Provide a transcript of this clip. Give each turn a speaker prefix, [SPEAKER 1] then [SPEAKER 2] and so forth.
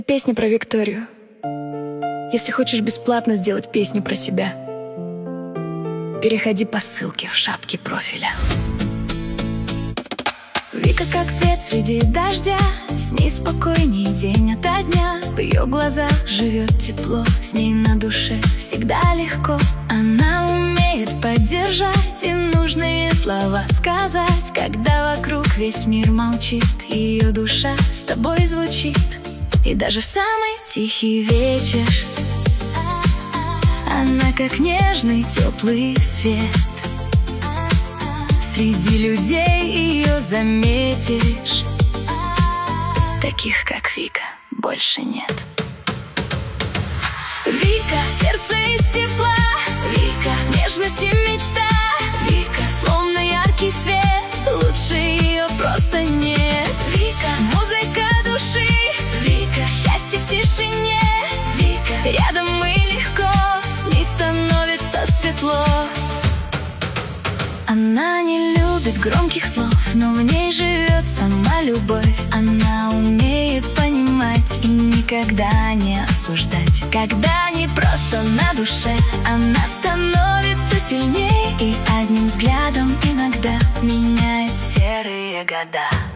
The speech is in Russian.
[SPEAKER 1] Песня про Викторию. Если хочешь бесплатно сделать песню про себя, переходи по ссылке в шапке профиля. Вика как свет среди дождя, с ней спокойней день ото дня. В ее глазах живет тепло, с ней на душе всегда легко. Она умеет поддержать и нужные слова сказать, когда вокруг весь мир молчит. Ее душа с тобой звучит. И даже в самый тихий вечер она как нежный теплый свет. Среди людей ее заметишь, таких как Вика больше нет. Вика — сердце из тепла, Вика — нежность и мечта, Вика словно яркий свет, лучше ее просто нет. Вика — музыка души, Вика — счастье в тишине, Вика — рядом и легко, с ней становится светло. Она не любит громких слов, но в ней живет сама любовь. Она умеет понимать и никогда не осуждать. Когда не просто на душе, она становится сильней и одним взглядом иногда меняет серые года.